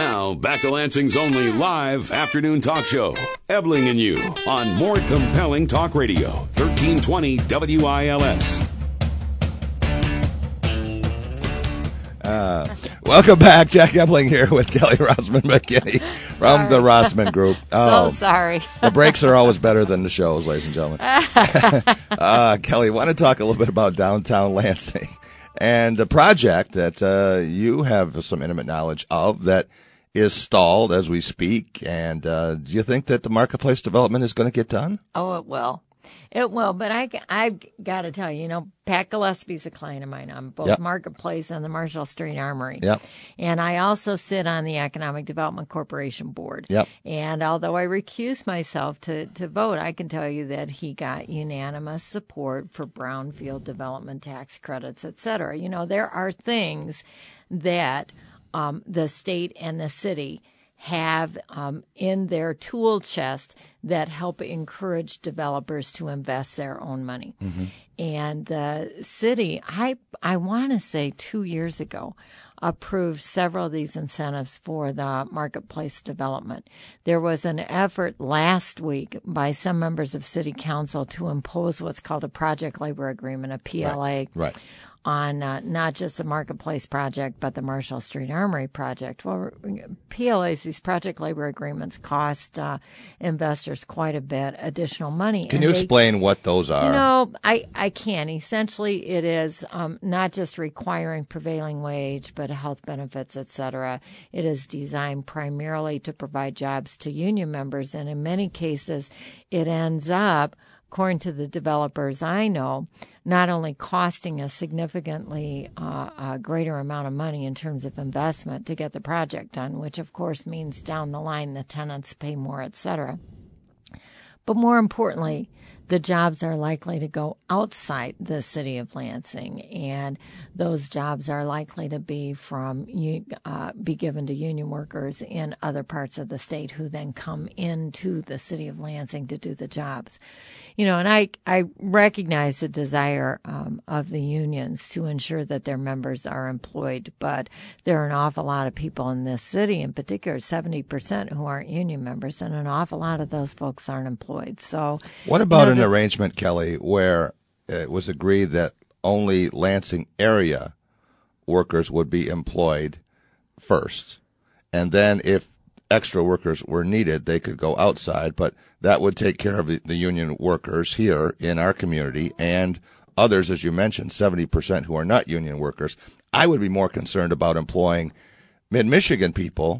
Now, back to Lansing's only live afternoon talk show, Ebling and You, on More Compelling Talk Radio, 1320 WILS. Welcome back. Jack Ebling here with Kelly Rossman McKinney from the Rossman Group. So sorry. The breaks are always better than the shows, ladies and gentlemen. Kelly, I want to talk a little bit about downtown Lansing and a project that you have some intimate knowledge of that is stalled as we speak. And do you think that the marketplace development is going to get done? Oh, it will. It will, but I've got to tell you, Pat Gillespie's a client of mine on both Marketplace and the Marshall Street Armory. Yep. And I also sit on the Economic Development Corporation board. Yep. And although I recused myself to vote, I can tell you that he got unanimous support for brownfield development tax credits, et cetera. There are things that the state and the city have in their tool chest that help encourage developers to invest their own money. Mm-hmm. And the city, I want to say 2 years ago, approved several of these incentives for the marketplace development. There was an effort last week by some members of city council to impose what's called a project labor agreement, a PLA. Right. On not just the Marketplace project, but the Marshall Street Armory project. Well, PLAs, these project labor agreements, cost investors quite a bit additional money. Can you explain what those are? I can. Essentially, it is not just requiring prevailing wage, but health benefits, et cetera. It is designed primarily to provide jobs to union members, and in many cases, it ends up, according to the developers I know, not only costing a significantly greater amount of money in terms of investment to get the project done, which of course means down the line the tenants pay more, et cetera. But more importantly, the jobs are likely to go outside the city of Lansing, and those jobs are likely to be be given to union workers in other parts of the state who then come into the city of Lansing to do the jobs. And I recognize the desire of the unions to ensure that their members are employed, but there are an awful lot of people in this city, in particular 70%, who aren't union members, and an awful lot of those folks aren't employed. So, what about an arrangement, Kelly, where it was agreed that only Lansing area workers would be employed first, and then if extra workers were needed, they could go outside, but that would take care of the union workers here in our community and others, as you mentioned, 70% who are not union workers. I would be more concerned about employing mid-Michigan people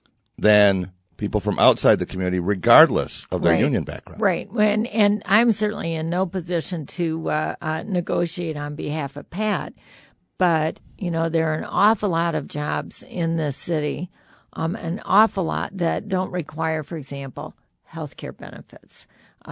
than people from outside the community, regardless of their union background. Right. And I'm certainly in no position to negotiate on behalf of Pat, but, there are an awful lot of jobs in this city, an awful lot that don't require, for example, health care benefits.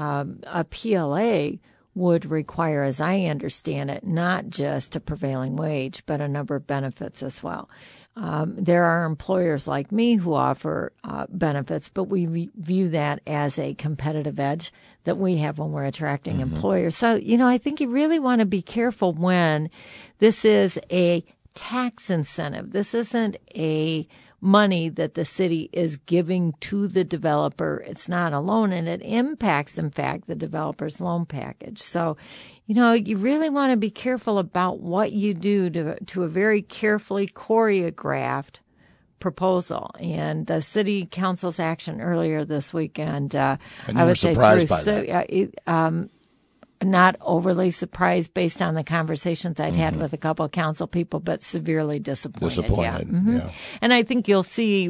A PLA would require, as I understand it, not just a prevailing wage, but a number of benefits as well. There are employers like me who offer benefits, but we view that as a competitive edge that we have when we're attracting employers. So, I think you really want to be careful when this is a tax incentive. This isn't a money that the city is giving to the developer. It's not a loan, and it impacts, in fact, the developer's loan package. So, you really want to be careful about what you do to a very carefully choreographed proposal. And the city council's action earlier this weekend, and you were surprised by that. Not overly surprised based on the conversations I'd had with a couple of council people, but severely disappointed. Yeah. Mm-hmm. Yeah. And I think you'll see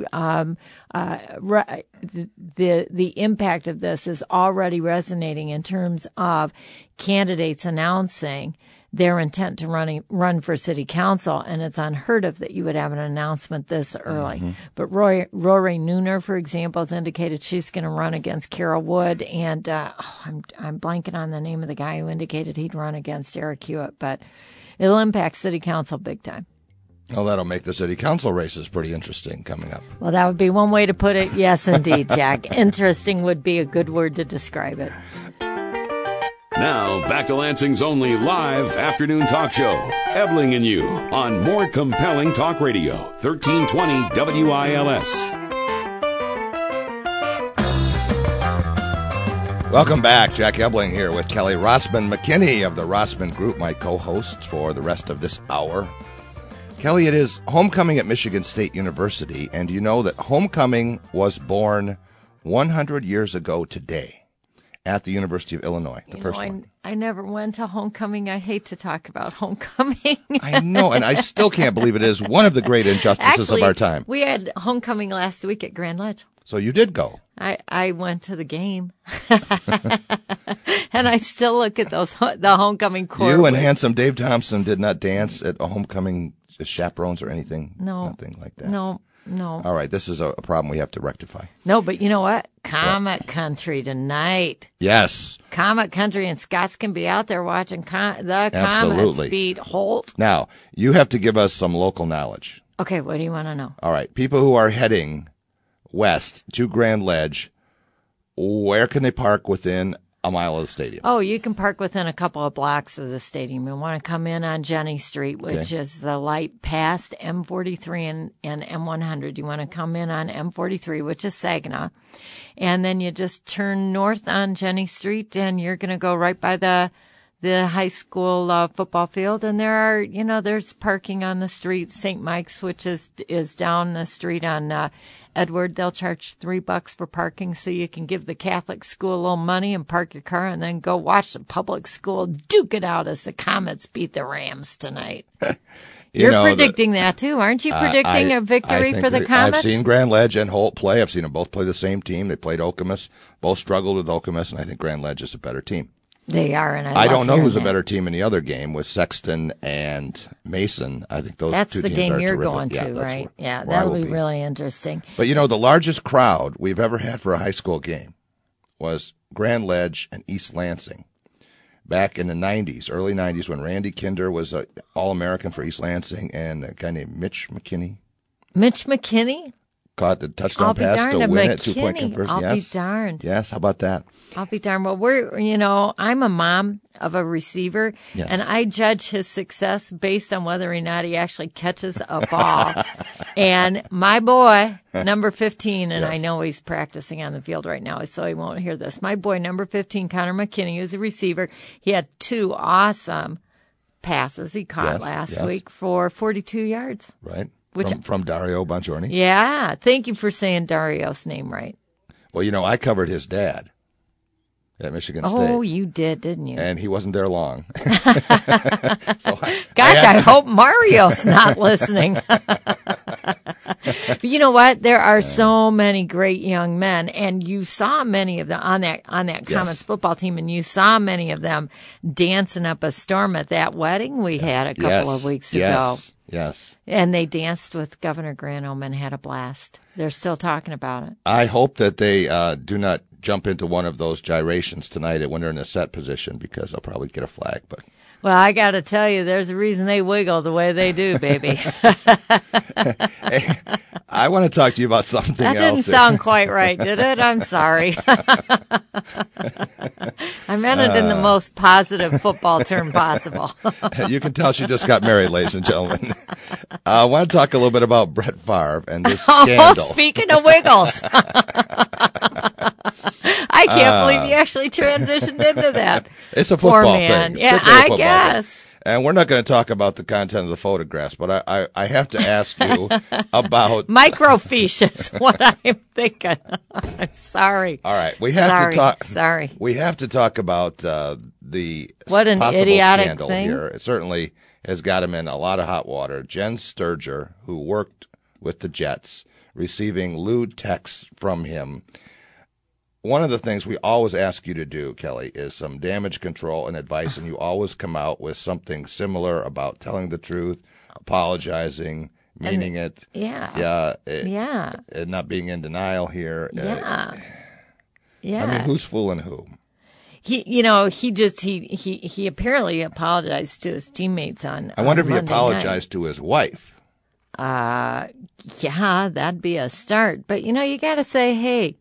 the impact of this is already resonating in terms of candidates announcing their intent to run for city council, and it's unheard of that you would have an announcement this early. Mm-hmm. But Rory Nooner, for example, has indicated she's going to run against Carol Wood, and I'm blanking on the name of the guy who indicated he'd run against Eric Hewitt, but it'll impact city council big time. Well, that'll make the city council races pretty interesting coming up. Well, that would be one way to put it. Yes, indeed, Jack. Interesting would be a good word to describe it. Now, back to Lansing's only live afternoon talk show, Ebling and You, on More Compelling Talk Radio, 1320 WILS. Welcome back. Jack Ebling here with Kelly Rossman McKinney of the Rossman Group, my co-host for the rest of this hour. Kelly, it is homecoming at Michigan State University, and you know that homecoming was born 100 years ago today at the University of Illinois, the first one. I never went to homecoming. I hate to talk about homecoming. I know, and I still can't believe it is one of the great injustices of our time. We had homecoming last week at Grand Ledge. So you did go. I went to the game. And I still look at the homecoming court. You and handsome Dave Thompson did not dance at a homecoming as chaperones or anything? No. Nothing like that? No. All right, this is a problem we have to rectify. No, but you know what? Comet Country tonight. Yes. Comet Country, and Scots can be out there watching the Comets beat Holt. Now, you have to give us some local knowledge. Okay, what do you want to know? All right, people who are heading west to Grand Ledge, where can they park within a mile of the stadium? Oh, you can park within a couple of blocks of the stadium. You want to come in on Jenny Street, which is the light past M43 and M100. You want to come in on M43, which is Saginaw. And then you just turn north on Jenny Street, and you're going to go right by the high school football field. And there's parking on the street. St. Mike's, which is down the street on Edward. They'll charge $3 for parking, so you can give the Catholic school a little money and park your car and then go watch the public school duke it out as the Comets beat the Rams tonight. You're predicting that too, aren't you? Predicting a victory for the Comets? I've seen Grand Ledge and Holt play. I've seen them both play the same team. They played Okemos. Both struggled with Okemos, and I think Grand Ledge is a better team. They are, and I don't know who's a better team in the other game with Sexton and Mason. I think those two teams are terrific. That's the game you're going to, yeah, right? Yeah, that'll be really interesting. But the largest crowd we've ever had for a high school game was Grand Ledge and East Lansing back in the 90s, early 90s, when Randy Kinder was an All-American for East Lansing, and a guy named Mitch McKinney. Mitch McKinney? Caught the touchdown pass to win it, 2-point conversion. I'll be darned. Yes, how about that? I'll be darned. Well, I'm a mom of a receiver, and I judge his success based on whether or not he actually catches a ball. And my boy, number 15, and I know he's practicing on the field right now, so he won't hear this. My boy, number 15, Connor McKinney, is a receiver. He had 2 awesome passes he caught last week for 42 yards. Right. From Dario Bongiorni? Yeah. Thank you for saying Dario's name right. Well, I covered his dad at Michigan State. Oh, you did, didn't you? And he wasn't there long. I hope Mario's not listening. But you know what? There are so many great young men, and you saw many of them on that Comets football team, and you saw many of them dancing up a storm at that wedding we had a couple of weeks ago. Yes. And they danced with Governor Granholm and had a blast. They're still talking about it. I hope that they do not jump into one of those gyrations tonight when they're in a set position, because they'll probably get a flag. But well, I got to tell you, there's a reason they wiggle the way they do, baby. Hey, I want to talk to you about something else. That didn't sound quite right, did it? I'm sorry. I meant it in the most positive football term possible. You can tell she just got married, ladies and gentlemen. I want to talk a little bit about Brett Favre and this scandal. Oh, speaking of wiggles. I can't believe you actually transitioned into that. It's a football thing. Yeah, I guess. And we're not going to talk about the content of the photographs, but I have to ask you about microfiche is what I'm thinking. I'm sorry. All right, we have to talk. Sorry, we have to talk about the what an possible idiotic scandal thing here. It certainly has got him in a lot of hot water. Jen Sturger, who worked with the Jets, receiving lewd texts from him. One of the things we always ask you to do, Kelly, is some damage control and advice, and you always come out with something similar about telling the truth, apologizing, meaning it. Yeah. And not being in denial here. Yeah. I mean, who's fooling who? He apparently apologized to his teammates on I wonder if he Monday apologized to his wife. Yeah, that'd be a start. But, you got to say, hey,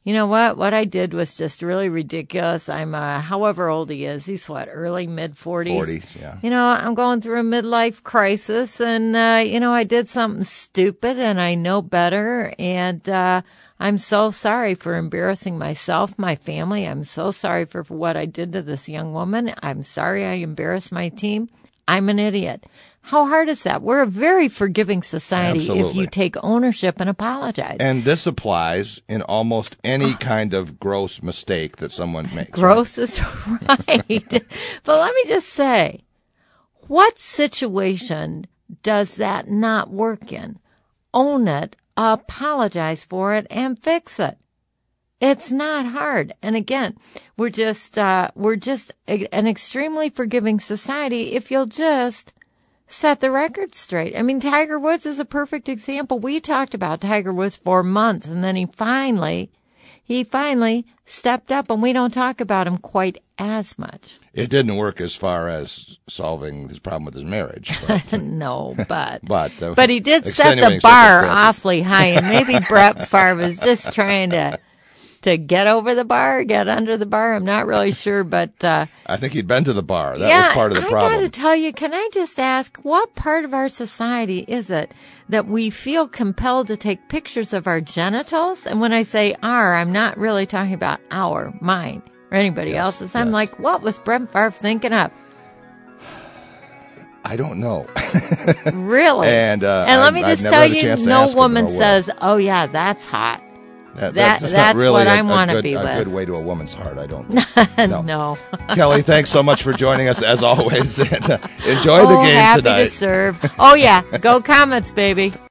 you know what? What I did was just really ridiculous. I'm, however old he is, he's what, early, mid-40s? 40s, yeah. You know, I'm going through a midlife crisis, and, you know, I did something stupid, and I know better, and I'm so sorry for embarrassing myself, my family. I'm so sorry for what I did to this young woman. I'm sorry I embarrassed my team. I'm an idiot. How hard is that? We're a very forgiving society Absolutely. if you take ownership and apologize. And this applies in almost any kind of gross mistake that someone makes. Gross is right. But let me just say, what situation does that not work in? Own it, apologize for it, and fix it. It's not hard. And again, we're just an extremely forgiving society if you'll just set the record straight. I mean, Tiger Woods is a perfect example. We talked about Tiger Woods for months, and then he finally stepped up, and we don't talk about him quite as much. It didn't work as far as solving his problem with his marriage. But, No, but he did set extenuating the bar circumstances. awfully high, and maybe Brett Favre was just trying to get over the bar, get under the bar. I'm not really sure, but I think he'd been to the bar. That was part of the problem. I got to tell you, can I just ask, what part of our society is it that we feel compelled to take pictures of our genitals? And when I say our, I'm not really talking about mine, or anybody else's. I'm like, what was Brett Favre thinking of? I don't know. Really? And let me just tell you, no woman says, "Oh yeah, that's hot." That's not really what I want to be a with. good way to a woman's heart, I don't think. No. Kelly, thanks so much for joining us as always. And, enjoy the game happy tonight. to serve. Oh yeah, go Comets, baby.